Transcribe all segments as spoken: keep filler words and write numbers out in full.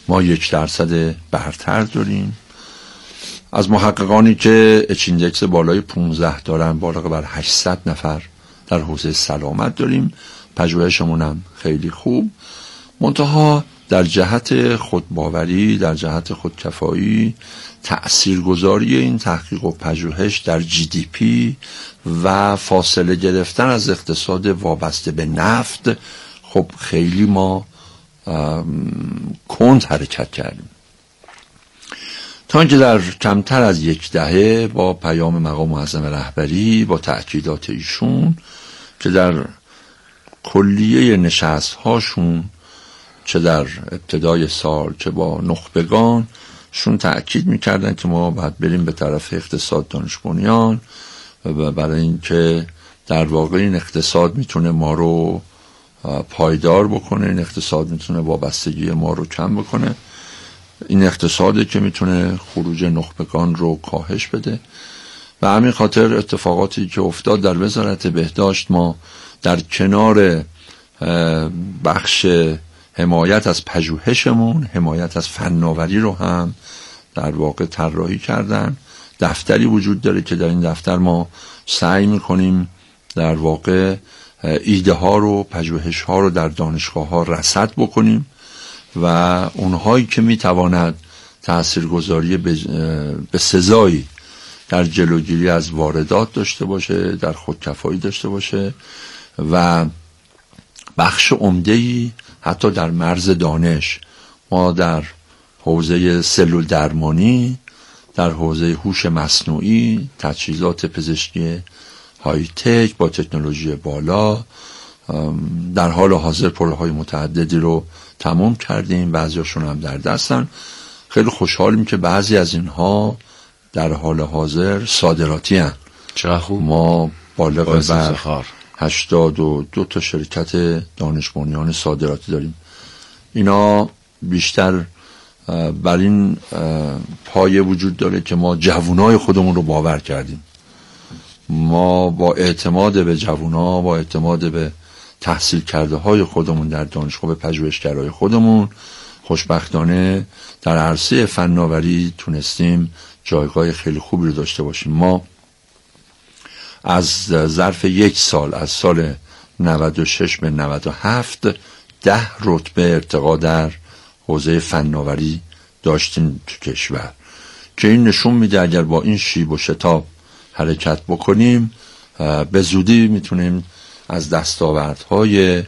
ما یک درصد برتر داریم. از محققانی که اچ ایندکس بالای پانزده دارن، بالا بر هشتصد نفر در حوزه سلامت داریم. پژوهشمون هم خیلی خوب، منتها در جهت خودباوری، در جهت خودکفایی، تأثیرگذاری این تحقیق و پژوهش در جی دی پی و فاصله گرفتن از اقتصاد وابسته به نفت، خب خیلی ما کند حرکت کردیم. تا اینکه در کمتر از یک دهه با پیام مقام معظم رهبری، با تأکیدات ایشون که در کلیه نشست هاشون چه در ابتدای سال چه با نخبگان شون تأکید میکردن که ما باید بریم به طرف اقتصاد دانش بنیان، و برای اینکه در واقع این اقتصاد میتونه ما رو پایدار بکنه، این اقتصاد میتونه وابستگی ما رو کم بکنه، این اقتصادی که میتونه خروج نخبگان رو کاهش بده. و همین خاطر اتفاقاتی که افتاد در وزارت بهداشت، ما در کنار بخش حمایت از پژوهشمون، حمایت از فناوری رو هم در واقع طراحی کردن. دفتری وجود داره که در این دفتر ما سعی میکنیم در واقع ایده ها رو، پژوهش ها رو در دانشگاه ها رصد بکنیم و اونهایی که میتواند تاثیرگذاری به سزایی در جلوگیری از واردات داشته باشه، در خودکفایی داشته باشه و بخش عمده‌ای حتی در مرز دانش، ما در حوزه سلول درمانی، در حوزه هوش مصنوعی، تجهیزات پزشکی های تک با تکنولوژی بالا، در حال حاضر پروژه‌های متعددی رو تمام کردیم، بعضیاشون هم در دستن. خیلی خوشحالیم که بعضی از اینها در حال حاضر صادراتی هستند. چرا خوب؟ ما بالغ بر هشتاد و دو تا شرکت دانش بنیان صادراتی داریم. اینا بیشتر بر این پایه وجود داره که ما جوانای خودمون رو باور کردیم. ما با اعتماد به جوانا، با اعتماد به تحصیل کرده های خودمون در دانشگاه، به پژوهشگرای خودمون، خوشبختانه در عرصه فناوری تونستیم جایگاه خیلی خوبی رو داشته باشیم. ما از ظرف یک سال، از سال نود و شش به نود و هفت، ده رتبه ارتقا در حوزه فناوری داشتیم تو کشور، که این نشون میده اگر با این شیب و شتاب حرکت بکنیم به زودی میتونیم از دستاوردهای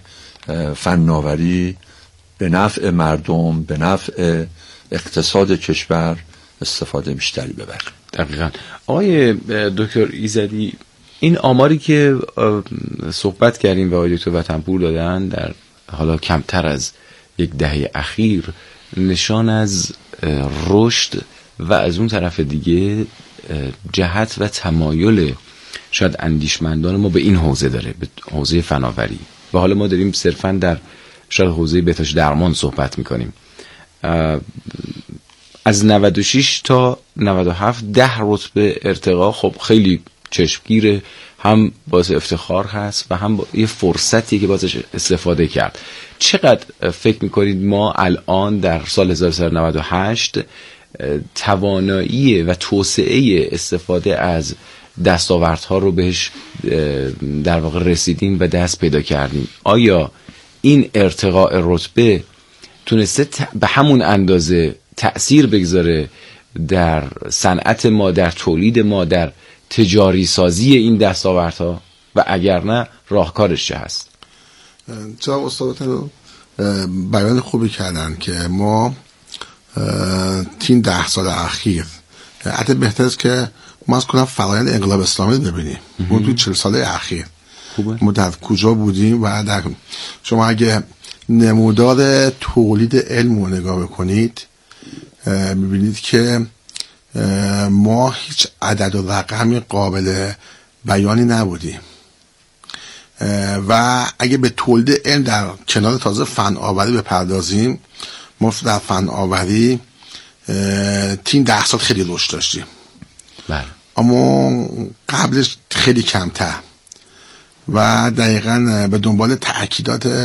فناوری به نفع مردم، به نفع اقتصاد کشور استفاده بیشتری ببریم. دقیقاً. آقای دکتر ایزدی، این آماری که صحبت کردیم و آقای دکتر وطنپور دادن در حالا کمتر از یک دهه اخیر، نشان از رشد و از اون طرف دیگه جهت و تمایل شاید اندیشمندان ما به این حوزه داره، به حوزه فناوری. و حالا ما داریم صرفاً در شاید حوزه بهداشت درمان صحبت میکنیم. از نود و شش تا نود و هفت ده رتبه ارتقا، خب خیلی چشمگیره، هم باعث افتخار هست و هم یه فرصتی که بازش استفاده کرد. چقدر فکر میکنید ما الان در سال هزار و سیصد و نود و هشت توانایی و توسعه استفاده از دستاوردها رو بهش در واقع رسیدیم و دست پیدا کردیم؟ آیا این ارتقاء رتبه تونسته به همون اندازه تأثیر بگذاره در صنعت ما، در تولید ما، در تجاری سازی این دستاوردها؟ و اگر نه راهکارش چه هست؟ جناب استاد رو بیان خوبی کردن که ما تین ده سال اخیر، حتی بهتر است که ما از کنم فرآیند انقلاب اسلامی ببینیم. ما توی چهل ساله اخیر خوبه. ما در کجا بودیم و در شما اگه نمودار تولید علم رو نگاه بکنید میبینید که ما هیچ عدد و رقمی قابل بیانی نبودیم و اگه به تولید علم در کنار تازه فن آوری بپردازیم، ما در فن آوری تین ده سال خیلی رشد داشتیم. بله. اما قبلش خیلی کمتر و دقیقاً به دنبال تأکیدات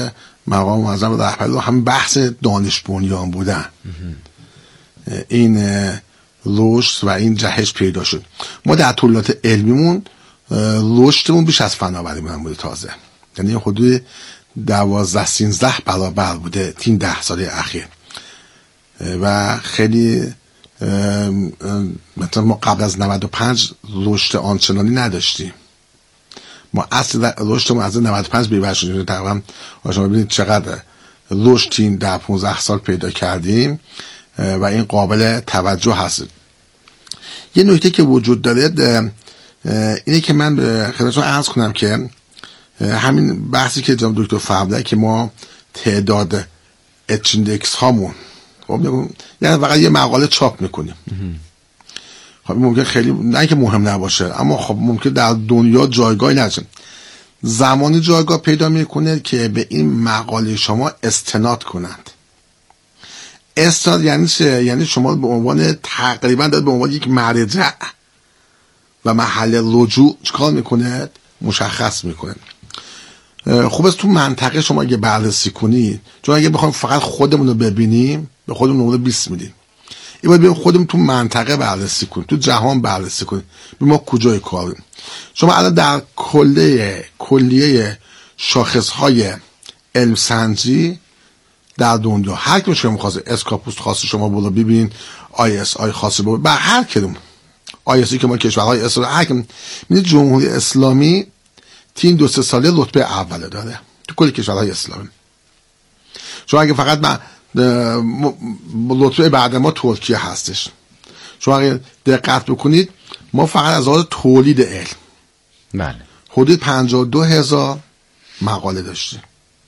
مقام معظم رهبری رو هم بحث دانش بنیان بودن این رشد و این جهش پیدا شد. ما در طولات علمیمون رشدمون بیش از فناوریمون بوده تازه، یعنی حدود دوازده سیزده برابر بوده تین ده سال اخیر و خیلی مثلا ما قبل از نود و پنج رشد آنچنانی نداشتیم. ما اصل رشدمون از نود و پنج بی‌بر شد. تقریبا شما ببینید چقدر رشد تین در پانزده سال پیدا کردیم و این قابل توجه هست. یه نکته که وجود داره اینه که من خدمتتون عرض کنم که همین بحثی که جناب دکتر فرمودن که ما تعداد اچ ایندکس هامون خب یعنی فقط یه مقاله چاپ میکنیم، خب ممکن خیلی نه که مهم نباشه، اما خب ممکن در دنیا جایگاهی نداره. زمانی جایگاه پیدا میکنه که به این مقاله شما استناد کنند. استناد یعنی چه؟ یعنی شما به عنوان تقریبا دارید به عنوان یک مرجع و محل رجوع چیکار میکنه؟ مشخص میکنه. خوب است تو منطقه شما اگه بررسی کنید، چون اگه بخوایم فقط خودمون رو ببینیم به خودمون نمره بیست میدیم. این باید ببینیم خودمون تو منطقه بررسی کنیم، تو جهان بررسی کنیم، ببینیم ما کجای کاریم. شما الان در کلیه کلیه شاخصهای علم سنجی در دنیا هر کی شما خاصه اسکاپوس خاص شما برو ببین، آی اس آی خاص برو بر هر کدوم آی اس که ما کشورهای اسلامی هر کی میگه جمهوری اسلامی تین دو سه ساله رتبه اوله داره تو کل کشورهای اسلامی. شما اگه فقط من رتبه بعد ما ترکیه هستش، شما اگه دقت بکنید ما فقط از لحاظ تولید علم بله حدود پنجاه و دو هزار مقاله داشتیم.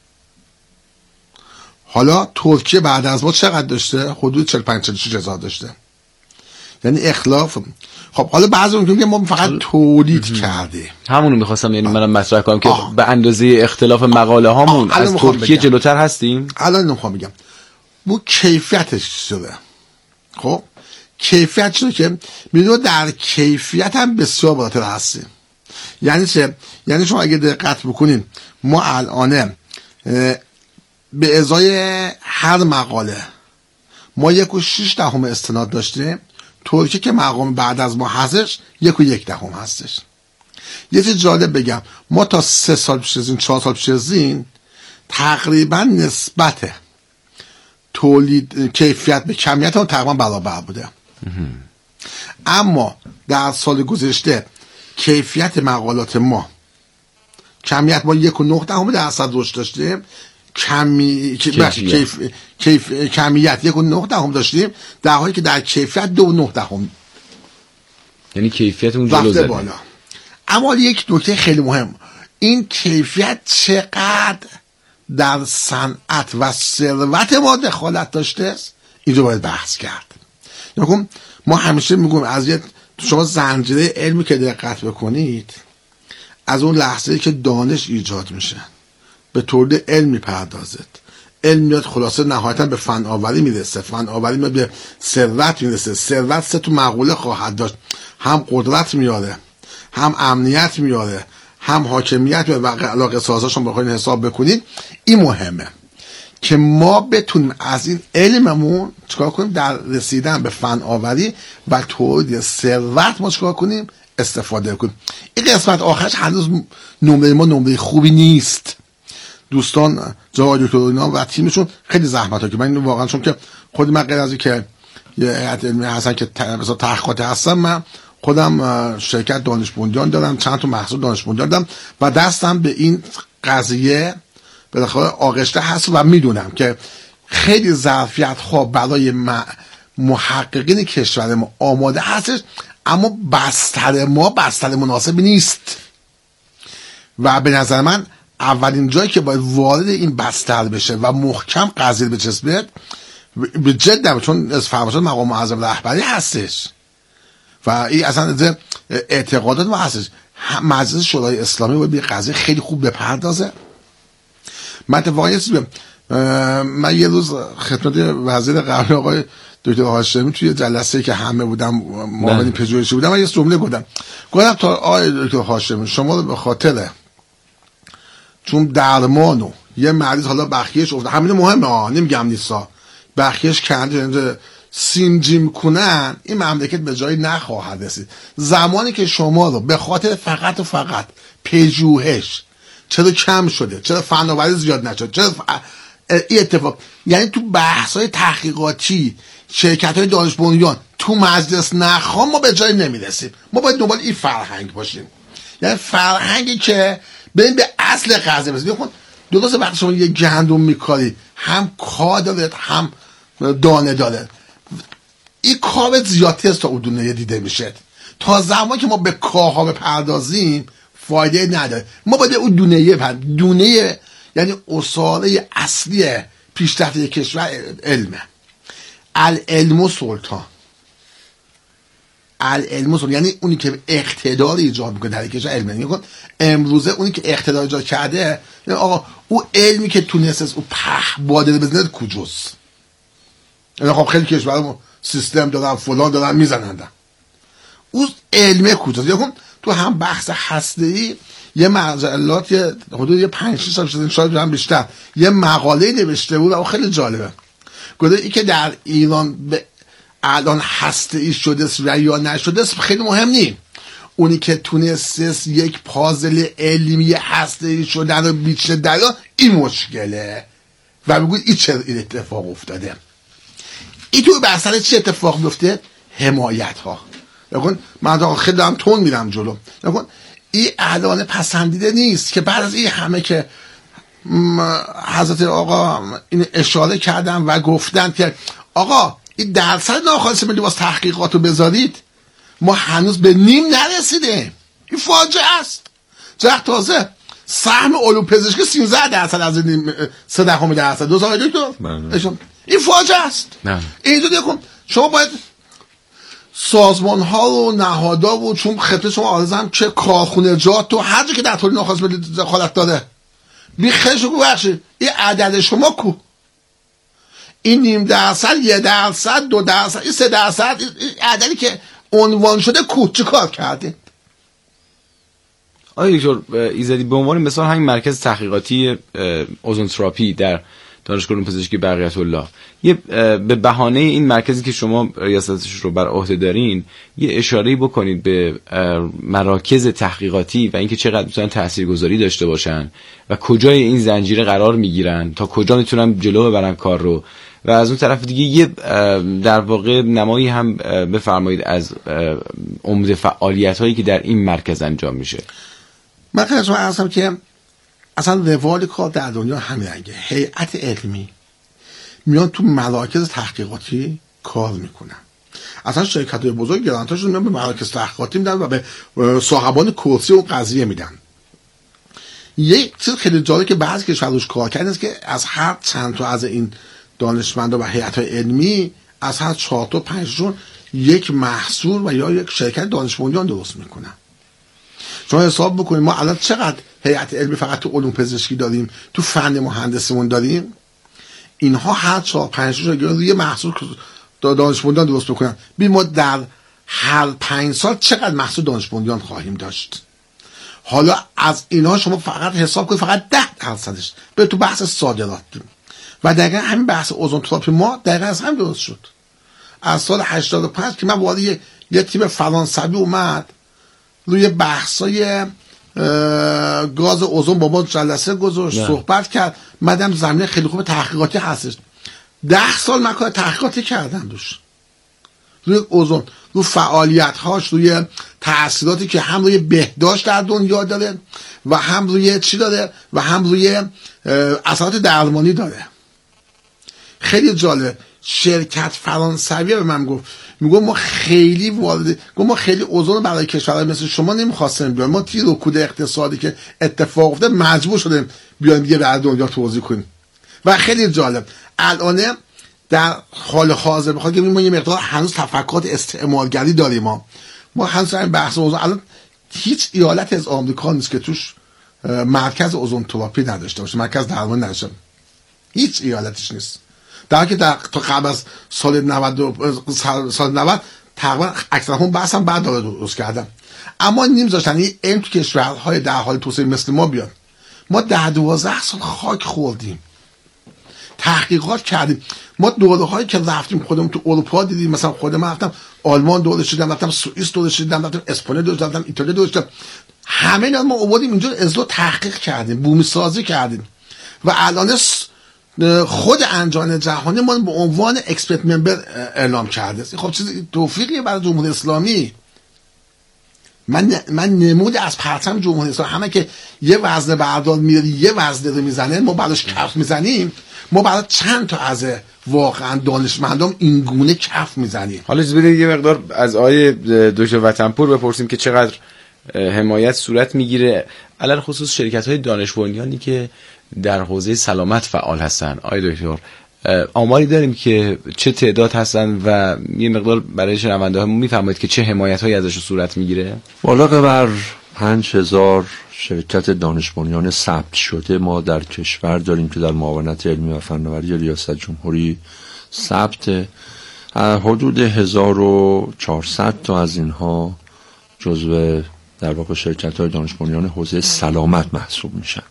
حالا ترکیه بعد از ما چقدر داشته؟ حدود چهل و پنج چهل و شش هزار داشته. یعنی اختلاف. خب حالا بعضی میگن که ما فقط تولید کرده. همونو میخواستم یعنی منم مطرح کنم که آه. به اندازه اختلاف مقاله هامون از ترکیه جلوتر هستیم. الان نمیخوام بگم بو کیفیتش شده. خب کیفیت شده که میدونی در کیفیت هم بسیار بالاتر هستیم. یعنی چه؟ یعنی شما اگه دقت بکنین ما الان به ازای هر مقاله ما یک و شیش دهم استناد داشتیم. ترکیه که مقام بعد از ما هستش یک و یک دهم هستش. یه چیز جالب بگم، ما تا سه سال پیش از این چهار سال پیش از این تقریبا نسبت تولید کیفیت به کمیت هم تقریبا برابر بوده. اما در سال گذشته کیفیت مقالات ما کمیت ما یک و نه دهم درصد رشد داشتیم، کمی کیفیت کیف... کیف... کمیت یک و نه دهم داشتیم، در حالی که در کیفیت دو و نه دهم، یعنی کیفیت اون جلو زده بالا. اما یک نکته خیلی مهم، این کیفیت چقدر در صنعت و ثروت ما دخالت داشته است اینجا باید بحث کرد. یعنی ما همیشه میگیم از یک شما زنجیره علمی که دقت بکنید، از اون لحظه‌ای که دانش ایجاد میشه به تولید علم میپردازد، علم میاد خلاصه نهایتا به فن آوری میرسه، فن آوری میاد به ثروت میرسه، ثروت سه تو مقوله خواهد داشت، هم قدرت میاره، هم امنیت میاره، هم حاکمیت میاره و علاقه سازاشون بخواین حساب بکنید. این مهمه که ما بتونیم از این علممون چکار کنیم در رسیدن به فن آوری و تولید ثروت ما چکار کنیم استفاده کنیم. این قسمت آخرش هنوز نمره ما نمره خوبی نیست. دوستان جواد دکتر اینا و تیمشون خیلی زحمت ها که من واقعا چون که خود من غیر از این که یه هیئت علمی هستن که مثلا تحقیقات هستم، من خودم شرکت دانش بنیان دارم، چند تا محصول دانش بنیان دارم و دستم به این قضیه بالاخره آغشته هست و میدونم که خیلی ظرفیت ها برای محققین کشور ما آماده هستش، اما بستر ما بستر مناسبی نیست و به نظر من اولین جایی که باید وارد این بستر بشه و محکم قضیه بچسبه به جد، چون از فرمایشات مقام معظم رهبری هستش و این اصلا اعتقادات ما هستش. مجلس شورای اسلامی باید به قضیه خیلی خوب بپردازه. من اتفاقا یه چیزی من یه روز خدمت وزیر قبلی آقای دکتر هاشمی توی جلسه که همه بودم معاون پژوهشی بودم، من یه جمله گفتم گفتم تا آقای دکتر هاشمی شما رو به خاطر چون درمان و یه مریض حالا بخیش افته، همین مهمه ها، نمیگم نیستا، بخیش کنده سینجیم کنن، این مملکت به جایی نخواهد رسید. زمانی که شما رو به خاطر فقط و فقط پژوهش چرا کم شده، چرا فناوری زیاد نشد، چرا ف... این اتفاق، یعنی تو بحث‌های تحقیقاتی شرکت‌های دانش بنیان تو مجلس نخوام، ما به جایی نمیرسیم. ما باید دنبال این فرهنگ باشیم، یعنی فرهنگی که بریم به اصل قضیه برسیم. ببین درسته وقتی شما یه گندم میکاری هم کار داره هم دانه داره، این کار زیادی است تا اون دونه دیده میشه. تا زمانی که ما به کارها بپردازیم فایده نداره. ما باید اون دونه پرد دونه یعنی اصاله اصلی پیشرفت یک کشور علمه. العلم سلطان، العلم سلطان یعنی اونی که اقتدار ایجاد میکنه در یک کشور علمه. یعنی امروزه اونی که اقتدار ایجاد کرده، یعنی آقا اون علمی که تونسته اون په باده بزنه کجاست؟ یعنی خب خیلی کشورها سیستم دارن فلان دارن میزنندن، اون علمه کجاست؟ یعنی تو هم بحث هسته‌ای یه مجلات یه حدود یه پنج شش سال شده، شاید هم بیشتر، یه مقاله نوشته بود و خیلی جالبه. گفته ای که در ایران به الان هسته‌ای شده و یا نشده خیلی مهم نیست، اونی که تونسته یک پازل علمی هسته‌ای شدن رو بیچه دریا، این مشکله. و بگوید این چه این اتفاق افتاده، این تو بحث چه اتفاق میفته؟ حمایت ها. نکن من خیلی دارم تون میرم جلو. نکن این الان پسندیده نیست که بعد از این همه که حضرت آقا این اشاره کردن و گفتن که آقا این درصد ناخالص ملی باز تحقیقاتو بذارید، ما هنوز به نیم نرسیده. این فاجعه است. چرا تازه سهم علوم پزشکی سیزده درصد از این سه دهم درصد دو سال دکتر. این فاجعه است. اینجوری کن شما باید سازمان ها و نهادها و چون خطه شما آرزم که کارخونه جات و هر جا که در تولید ناخالص ملی دخالت داره بیخیش رو بخشید، این عدد شما کو؟ این نیم درصد، یه درصد، دو درصد، این سه درصد، این عددی که عنوان شده کو؟ چه کار کرده؟ آقای دکتر ایزدی به عنوان مثال همین مرکز تحقیقاتی اوزون تراپی در دانشگاه علوم پزشکی بقیت الله، یه به بهانه این مرکزی که شما ریاستش رو بر عهده دارین یه اشاره‌ای بکنید به مراکز تحقیقاتی و اینکه چقدر میتونن تاثیرگذاری داشته باشن و کجای این زنجیره قرار میگیرن تا کجا میتونن جلو ببرن کار رو، و از اون طرف دیگه یه در واقع نمایی هم بفرمایید از عمده فعالیت‌هایی که در این مرکز انجام میشه. من خیلی عرضم که اصلا روال کار در دنیا همین رنگه. هیئت علمی میان تو مراکز تحقیقاتی کار میکنن، اصلا شرکت‌های بزرگ گرانتاشون میان به مراکز تحقیقاتی میدن و به صاحبان کرسی و قضیه میدن. یک چیز خیلی جالبه که بعضی کشورها روش کار کردن است که از هر چند تا از این دانشمندا و هیئت‌های علمی از هر چهار تا پنج تاشون یک محصول و یا یک شرکت دانش بنیان درست میکنن. شما حساب بکنید ما الان چقدر هیئت علمی فقط تو علوم پزشکی داریم، تو فن مهندسیمون داریم، اینها هر چهار پنج تا روی محصول دانش بنیان درست بکنن. ببین ما در هر پنج سال چقدر محصول دانش بنیان خواهیم داشت. حالا از اینها شما فقط حساب کنید فقط ده درصدش به تو بحث صادرات و دقیقا همین بحث اوزون تراپی ما دقیقا از هم درست شد. از سال هشتاد و پنج که من وارد یه, یه تیم فرانسوی اومد روی بحثای گاز اوزون با ما جلسه گذاشت، صحبت کرد، مدام زمینه خیلی خوب تحقیقاتی هستش. ده سال من کار تحقیقاتی کردم دوش روی اوزون، روی فعالیت هاش، روی تأثیراتی که هم روی بهداشت در دنیا داره و هم روی چی داره و هم روی اثرات درمانی داره. خیلی جالب. شرکت فرانسوی به من گفت، میگه ما خیلی وارد گفت ما خیلی اوزون رو برای کشورهای مثل شما نمیخواستیم بیاریم، ما تیر و کود اقتصادی که اتفاق افتاد مجبور شدیم بیایم دیگه در دنیا توزیع کنیم. و خیلی جالب الان در حال حاضر بخواد که ما یه مقدار هنوز تفکرات استعمارگری داریم، ما ما هنوز این بحث اوزون الان هیچ ایالت از آمریکا نیست که توش مرکز اوزون تراپی نداشته باشه، مرکز درمانی نداشته، هیچ ایالتش نیست. در حالی که در تا قبل از سال نود سال نود تقریبا اکثر هم بحث هم بعد داره درست کردن، اما نیم داشتن این علم تو کشورهای در حال توسعه مثل ما بیاد. ما ده دوازده سال خاک خوردیم، تحقیقات کردیم. ما دوره هایی که رفتیم خودمون تو اروپا دیدیم، مثلا خودم من رفتم آلمان دوره شدم، رفتم سوئیس دوره شدم، رفتم اسپانیا دوره شدم، رفتم ایتالیا دوره شدم، همه اینا ما آوردیم اینجا ازلو تحقیق کردیم، بومی سازی کردیم و الان خود انجمن جهانی ما به عنوان اکسپرت ممبر اعلام کرده. خب چیز توفیقیه برای جمهوری اسلامی. من من نمود از پرچم جمهوری اسلامی، همه که یه وزنه بردار میاره یه وزنه رو میزنه ما براش کف میزنیم، ما برای چند تا از واقعا دانشمندان این گونه کف میزنیم. حالا اجازه بدید یه مقدار از آقای دکتر وطنپور بپرسیم که چقدر حمایت صورت میگیره علل خصوص شرکت‌های دانش بنیانی که در حوزه سلامت فعال هستن. آقای دکتر آماری داریم که چه تعداد هستن و یه مقدار برای شنونده‌ها میفرمایید که چه حمایت‌هایی ازش صورت میگیره؟ بالغ بر پنج هزار شرکت دانش بنیان ثبت شده ما در کشور داریم که در معاونت علمی و فناوری ریاست جمهوری ثبت. حدود هزار و چهارصد تا از اینها جزو در واقع شرکت‌های دانش بنیان حوزه سلامت محسوب میشن.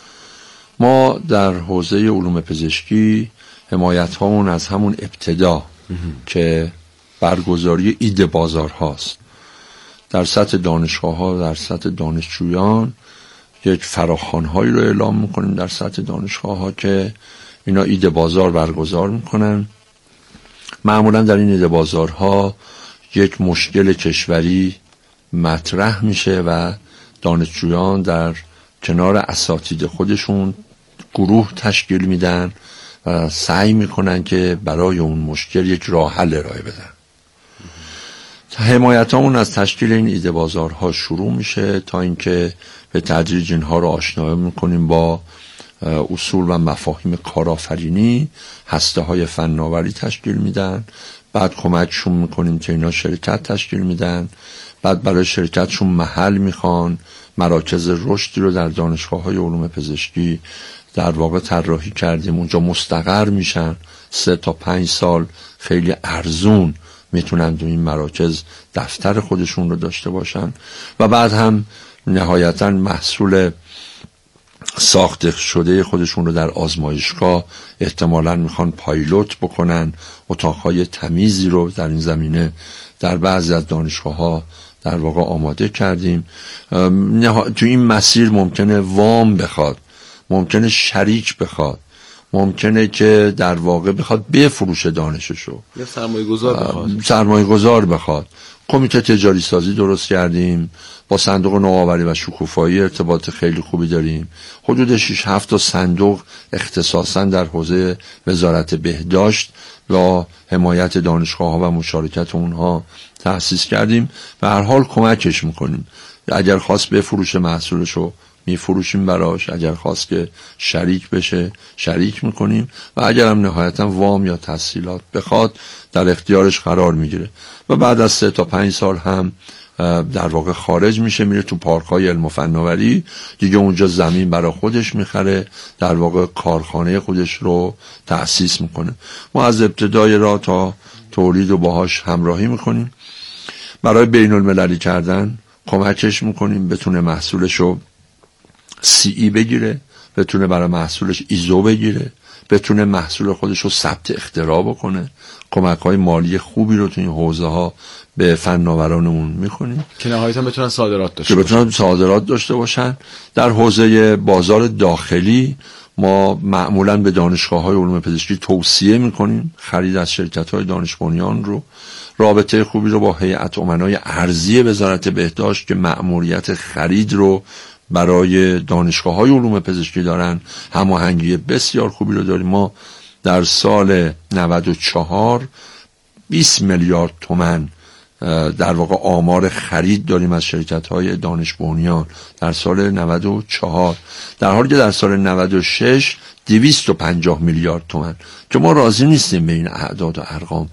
ما در حوزه علوم پزشکی حمایت هامون از همون ابتدا که برگزاری ایده بازار هاست در سطح دانشگاه ها، در سطح دانشجویان یک فراخوان هایی رو اعلام میکنیم در سطح دانشگاه ها که اینا ایده بازار برگزار میکنن. معمولا در این ایده بازارها یک مشکل کشوری مطرح میشه و دانشجویان در کنار اساتید خودشون گروه تشکیل میدن و سعی میکنن که برای اون مشکل یک راه حل ارائه بدن. حمایتامون از تشکیل این ایده بازارها شروع میشه تا اینکه به تدریج اینها رو آشنا میکنیم با اصول و مفاهیم کارآفرینی. هسته های فناوری تشکیل میدن، بعد کمکشون میکنیم که اینا شرکت تشکیل میدن، بعد برای شرکتشون محل میخوان، مراکز رشدی رو در دانشگاه‌های علوم پزشکی در واقع طراحی کردیم، اونجا مستقر میشن. سه تا پنج سال خیلی ارزون میتونن تو این مراکز دفتر خودشون رو داشته باشن و بعد هم نهایتاً محصول ساخته شده خودشون رو در آزمایشگاه احتمالاً میخوان پایلوت بکنن. اتاقهای تمیزی رو در این زمینه در بعضی از دانشگاه‌ها در واقع آماده کردیم. تو این مسیر ممکنه وام بخواد، ممکنه شریک بخواد، ممکنه که در واقع بخواد بفروشه دانششو یا سرمایه گذار بخواد سرمایه گذار بخواد. کمیته تجاری سازی درست کردیم، با صندوق نوآوری و شکوفایی ارتباط خیلی خوبی داریم. حدود شش هفت تا صندوق اختصاصا در حوزه وزارت بهداشت و حمایت دانشگاه ها و مشارکت اونها تأسیس کردیم و هر حال کمکش میکنیم. اگر خواست بفروشه محصولشو میفروشیم براش، اگر خواست که شریک بشه شریک میکنیم و اگر هم نهایتا وام یا تسهیلات بخواد در اختیارش قرار میگیره و بعد از سه تا پنج سال هم در واقع خارج میشه، میره تو پارک‌های علم و فناوری دیگه، اونجا زمین برای خودش میخره، در واقع کارخانه خودش رو تأسیس میکنه. ما از ابتدای راه تا تولید و باهاش همراهی میکنیم. برای بین المللی کردن کمکش میکنیم بتونه محصولشو سی ای بگیره، بتونه برای محصولش ایزو بگیره، بتونه محصول خودش رو ثبت اختراع بکنه. کمک‌های مالی خوبی رو تو این حوزه ها به فناورانمون میکنیم که نهایتاً بتونن صادرات داشته که بتونن صادرات داشته باشن. در حوزه بازار داخلی ما معمولاً به دانشگاه‌های علوم پزشکی توصیه میکنیم خرید از شرکت‌های دانش بنیان رو. رابطه خوبی رو با هیئت امنای ارضی وزارت بهداشت که مأموریت خرید رو برای دانشگاه‌های علوم پزشکی دارن، هماهنگی بسیار خوبی رو داریم. ما در سال نود و چهار بیست میلیارد تومان در واقع آمار خرید داریم از شرکت‌های دانش بنیان در سال نود و چهار، در حالی که در سال نود و شش دویست و پنجاه میلیارد تومان که ما راضی نیستیم به این اعداد و ارقام.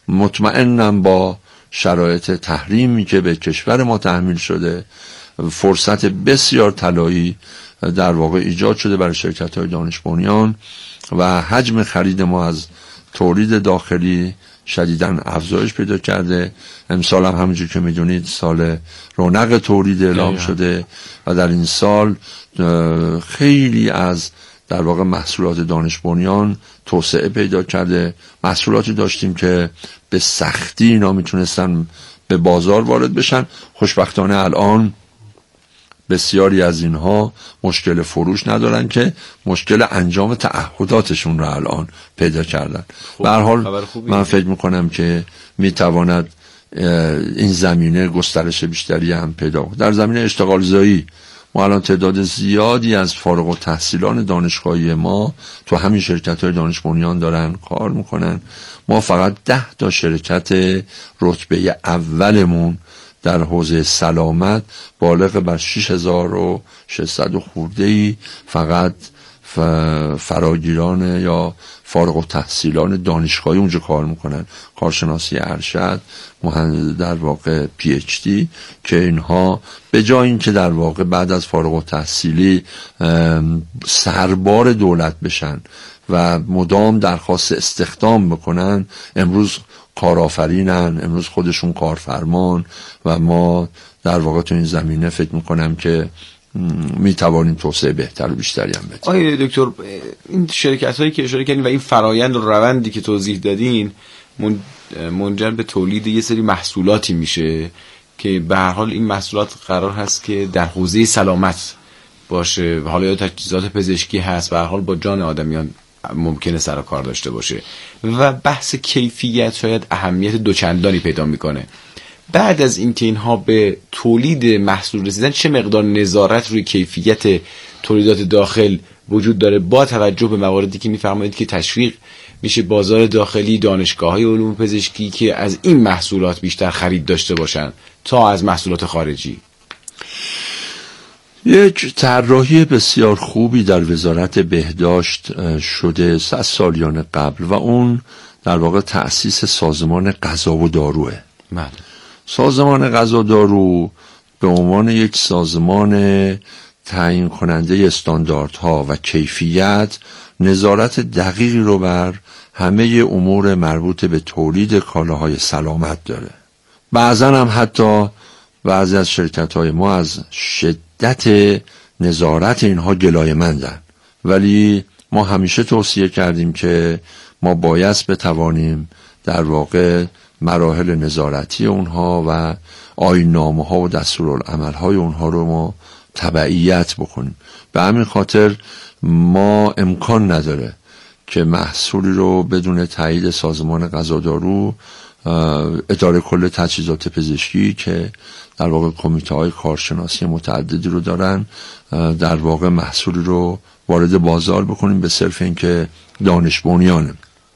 مطمئنم با شرایط تحریمی که به کشور ما تحمیل شده فرصت بسیار طلایی در واقع ایجاد شده برای شرکت‌های دانش بنیان و حجم خرید ما از تولید داخلی شدیداً افزایش پیدا کرده. امسال هم همونجور که میدونید سال رونق تولید اعلام شده و در این سال خیلی از در واقع محصولات دانش بنیان توسعه پیدا کرده. محصولاتی داشتیم که به سختی اینا میتونستن به بازار وارد بشن. خوشبختانه الان بسیاری از اینها مشکل فروش ندارن که مشکل انجام تعهداتشون رو الان پیدا کردن. به هر حال من فکر میکنم که میتواند این زمینه گسترش بیشتری هم پیدا کنه. در زمینه اشتغال زایی ما الان تعداد زیادی از فارغ التحصیلان دانشگاهی ما تو همین شرکت‌های دانش بنیان دارن کار میکنن. ما فقط ده تا شرکت رتبه اولمون در حوزه سلامت بالغ بر شش هزار و ششصد خورده‌ای فقط فراگیران یا فارغ التحصیلان دانشگاهی اونجا کار میکنن، کارشناسی ارشد، در واقع پی اچ دی، که اینها به جای اینکه در واقع بعد از فارغ التحصیلی سربار دولت بشن و مدام درخواست استخدام بکنن، امروز کارآفرینن، امروز خودشون کارفرمان و ما در واقع تو این زمینه فکر میکنم که می توانیم توسعه بهتر و بیشتری هم بدیم. آقای دکتر، این شرکت هایی که اشاره کردین و این فرایند و روندی که توضیح دادین منجر به تولید یه سری محصولاتی میشه که به هر حال این محصولات قرار هست که در حوزه سلامت باشه، حالا یا تجهیزات پزشکی هست، به هر حال با جان آدمیان ممکنه سر و کار داشته باشه و بحث کیفیت شاید اهمیت دوچندانی پیدا میکنه. بعد از اینکه اینها به تولید محصول رسیدن، چه مقدار نظارت روی کیفیت تولیدات داخل وجود داره با توجه به مواردی که میفرمایید که تشویق میشه بازار داخلی، دانشگاه‌های علوم پزشکی که از این محصولات بیشتر خرید داشته باشن تا از محصولات خارجی؟ یک طراحی بسیار خوبی در وزارت بهداشت شده از سالیان قبل و اون در واقع تأسیس سازمان غذا و داروه. بله. سازمان غذا و دارو به عنوان یک سازمان تعیین کننده استانداردها و کیفیت نظارت دقیقی رو بر همه امور مربوط به تولید کالاهای سلامت داره. بعضا هم حتی بعضی از شرکت‌های ما از شدت نظارت اینها گلایه‌مندن، ولی ما همیشه توصیه کردیم که ما باید بتوانیم در واقع مراحل نظارتی اونها و آیین‌نامه ها و دستورالعمل های اونها رو ما تبعیت بکنیم. به همین خاطر ما امکان نداره که محصولی رو بدون تایید سازمان غذا دارو، اداره کل تجهیزات پزشکی که در واقع کمیته های کارشناسی متعددی رو دارن، در واقع محصولی رو وارد بازار بکنیم به صرف اینکه دانش بنیانه.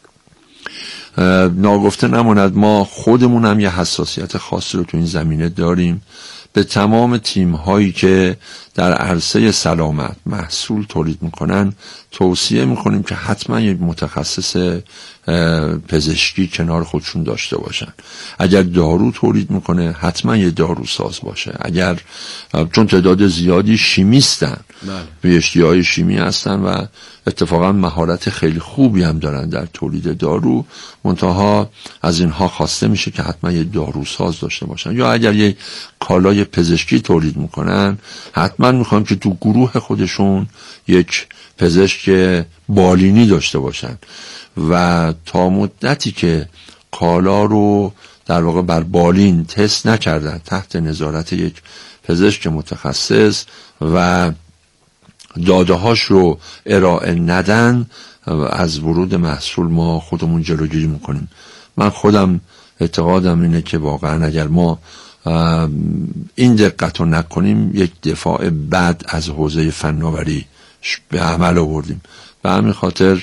ناگفته نماند ما خودمون هم یه حساسیت خاصی رو تو این زمینه داریم. به تمام تیم هایی که در عرصه سلامت محصول تولید میکنن توصیه میکنیم که حتما یک متخصص پزشکی کنار خودشون داشته باشن. اگر دارو تولید میکنه حتما یه داروساز باشه. اگر چون تعداد زیادی شیمیستن، پی اچ دی های شیمی هستن و اتفاقا مهارت خیلی خوبی هم دارن در تولید دارو، منتها از اینها خواسته میشه که حتما یه داروساز داشته باشن. یا اگر یه کالای پزشکی تولید میکنن حتما میخوام که تو گروه خودشون یک پزشک بالینی داشته باشن و تا مدتی که کالا رو در واقع بر بالین تست نکردن تحت نظارت یک پزشک متخصص و داده هاش رو ارائه ندن، از ورود محصول ما خودمون جلوگیری میکنیم. من خودم اعتقادم اینه که واقعا اگر ما این دقت رو نکنیم یک دفاع بد از حوزه فناوری به عمل آوردیم. به همین خاطر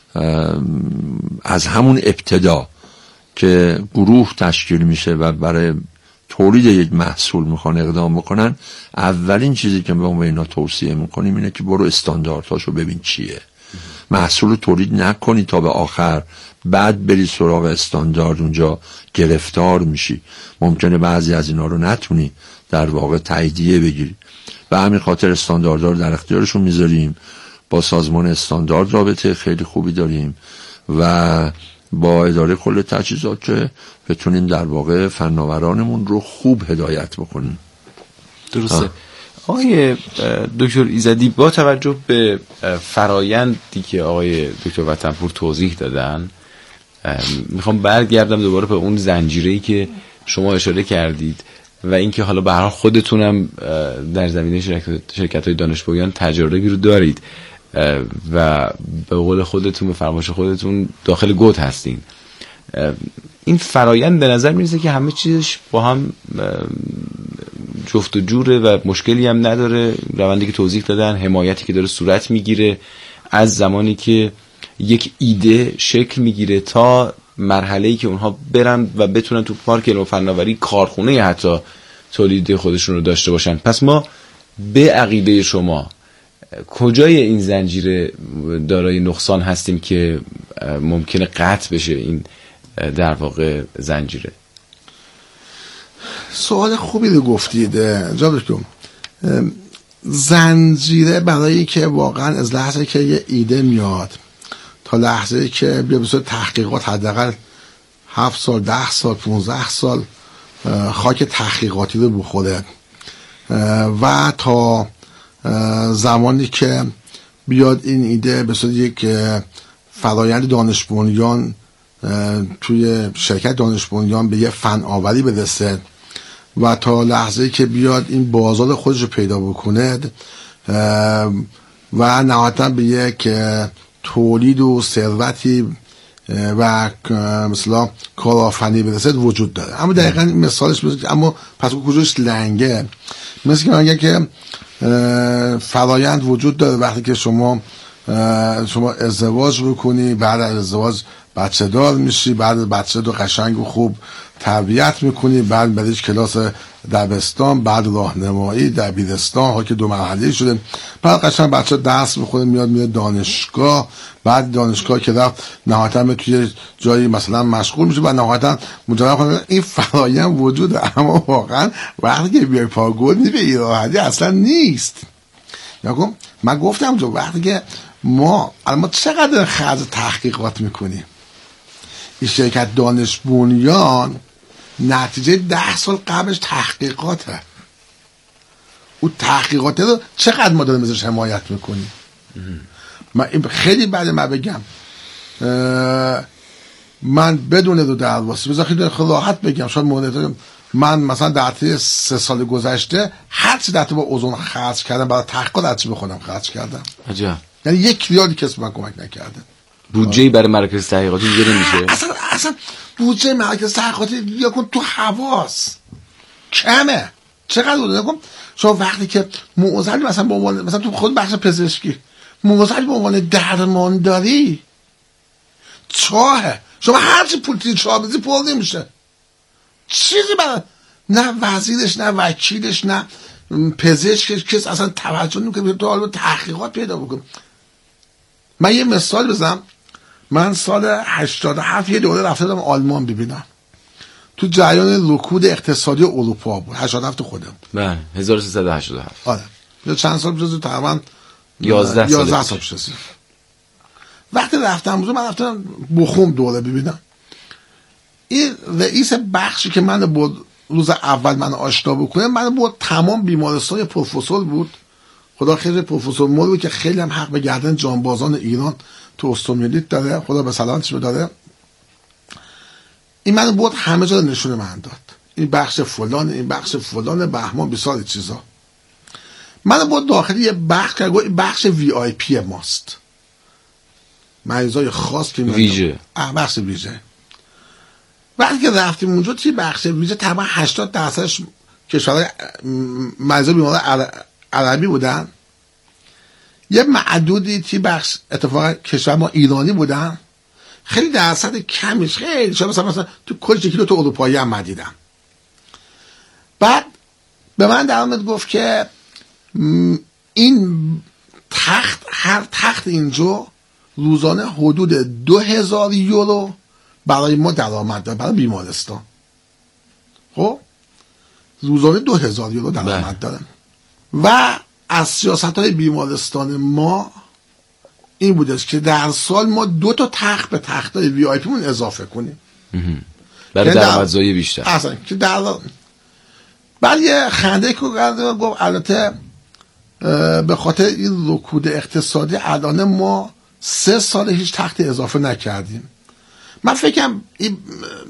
از همون ابتدا که گروه تشکیل میشه و برای تولید یک محصول میخوان اقدام بکنن، اولین چیزی که ما به اینا توصیه میکنیم اینه که برو استانداردهاشو ببین چیه. محصول رو تولید نکنی تا به آخر بعد بری سراغ استاندارد، اونجا گرفتار میشی. ممکنه بعضی از اینا رو نتونی در واقع تاییدیه بگیری. به همین خاطر استانداردها رو در اختیارشون میذاریم. با سازمان استاندارد رابطه خیلی خوبی داریم و با اداره کل تجهیزات که بتونیم در واقع فناورانمون رو خوب هدایت بکنیم. درسته. آقای دکتر ایزدی، با توجه به فرایندی که آقای دکتر وطنپور توضیح دادن، میخوام برگردم دوباره به اون زنجیره‌ای که شما اشاره کردید و اینکه حالا به هر حال خودتونم در زمینه شرکت‌های دانش بنیان تجربی رو دارید و به قول خودتون، به فرمایش خودتون داخل گود هستین. این فرایند به نظر میرسه که همه چیزش با هم جفت و جوره و مشکلی هم نداره. روندی که توضیح دادن، حمایتی که داره صورت میگیره از زمانی که یک ایده شکل میگیره تا مرحله‌ای که اونها برن و بتونن تو پارک علم و فناوری کارخونه حتی تولید خودشون رو داشته باشن. پس ما به عقیده شما کجای این زنجیره دارای نقصان هستیم که ممکنه قطع بشه این در واقع زنجیره؟ سوال خوبی رو گفتید جناب دکتر. زنجیره برای که واقعا از لحظه که یه ایده میاد تا لحظه که بیا به صورت تحقیقات حداقل هفت سال، ده سال، پونزده سال خاک تحقیقاتی رو بخوره و تا زمانی که بیاد این ایده به صورت یک فرایند دانش بنیان توی شرکت دانش بنیان به یه فناوری برسه و تا لحظه که بیاد این بازار خودش رو پیدا بکنه و نهایتاً به یک تولید و ثروتی و مثلا کارآفرینی برسه وجود داره. اما دقیقاً مثالش مثل اما پس کجاش لنگه، مثل که میگه که فرایند وجود داره وقتی که شما شما ازدواج بکنی، بعد از ازدواج بچه دار میشی، بعد از بچه دار قشنگ و خوب تربیت میکنی، بعد بریش کلاس دبستان، بعد راهنمایی، دبیرستان ها که دو مرحله شده، بعد قشنگ بچه درس میخوره میاد میاد دانشگاه، بعد دانشگاه که رفت نهایتاً توی جایی مثلا مشغول میشه و نهایتاً مجرد کنه. این فرایند وجوده اما واقعا وقتی که بیای پا گل به این راحتی اصلا نیست. یا من گفتم جو وقتی که ما الان چقدر خرج تحقیقات میکنیم، این شرکت دانش بنیان نتیجه ده سال قبلش تحقیقاته، او تحقیقاته رو چقدر ما داریم ازش حمایت میکنیم. من خیلی بعد من بگم من بدون رو در واسه بذار خیلی راحت بگم، شاید مورد من مثلا در طی سه سال گذشته هر چی در با اوزون خرج کردم برای تحقیقات هر چی بخونم خرج کردم. عجب. یعنی یک ریالی کسی من کمک نکرده. بودجه برای مراکز تحقیقاتی دیگه نمیشه. اصلا اصلا بودجه مراکز تحقیقاتی یا کن تو حواس کمه. چقدر بوده نکن شما وقتی که معضلی مثلا به عنوان مثلا تو خود بخش پزشکی معضلی به عنوان درمانداری چاهه، شما هر چی پول توی چاه بزنی پر نمیشه، چیزی برای نه وزیرش نه وکیلش نه پزشکش کس اصلا توجه نمیکنه تو حالا تحقیقات پیدا بکنه. من یه مثال بزنم. من سال هشتاد و هفت یه دوره رفته بودم آلمان ببینم، تو جریان رکود اقتصادی اروپا بود. هشتاد و هفت خودم بله هزار و سیصد و هشتاد و هفت آره یا چند سال پیش تقریبا یازده سال یازده سال پیش. وقتی رفتم بود من رفتم بخوم دوره ببینم. این رئیس بخشی که من بود روز اول من آشنا بکنه من بود تمام بیمارستان پروفسور بود، خدا خیر پروفسور مولوی که خیلی هم حق به گردن جانبازان ایران تو استومیلیت داره، خدا به سلامتش بداره. این من بود همه جا نشون من داد، این بخش فلان این بخش فلان بهمان بیسار چیزا. من بود داخلی یه بخش که بخش وی آی پی ماست، مریضای خاص که ویژه بخش ویژه. وقتی که رفتیم اونجا توی بخش ویژه تقریبا هشتاد درصدش کشورهای مریضای بیمار عربی بودن، یه معدودی توی بخش اتفاقا کشور ما ایرانی بودن، خیلی درصد کمیش خیلی شما مثلا, مثلا تو کل کیلو تو اروپایی هم دیدم. بعد به من در آمد گفت که این تخت هر تخت اینجا روزانه حدود دو هزار یورو برای ما درآمد داره برای بیمارستان. خب روزانه دو هزار یورو درآمد داره و از سیاست های بیمارستان ما این بودش که در سال ما دو تا تخت به تختای وی آی پی مون اضافه کنیم برای درآمدزایی بیشتر. اصلا که در بعد یه خنده که گفت البته به خاطر این رکود اقتصادی الان ما سه سال هیچ تخت اضافه نکردیم. من فکرم این